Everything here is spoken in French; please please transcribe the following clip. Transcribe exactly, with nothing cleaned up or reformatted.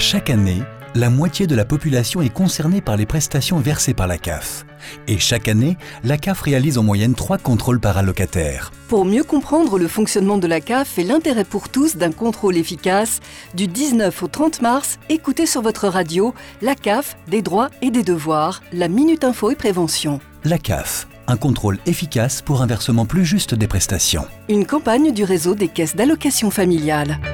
Chaque année, la moitié de la population est concernée par les prestations versées par la C A F. Et chaque année, la C A F réalise en moyenne trois contrôles par allocataire. Pour mieux comprendre le fonctionnement de la C A F et l'intérêt pour tous d'un contrôle efficace, du dix-neuf au trente mars, écoutez sur votre radio la C A F, des droits et des devoirs, la Minute Info et Prévention. La C A F, un contrôle efficace pour un versement plus juste des prestations. Une campagne du réseau des caisses d'allocation familiale.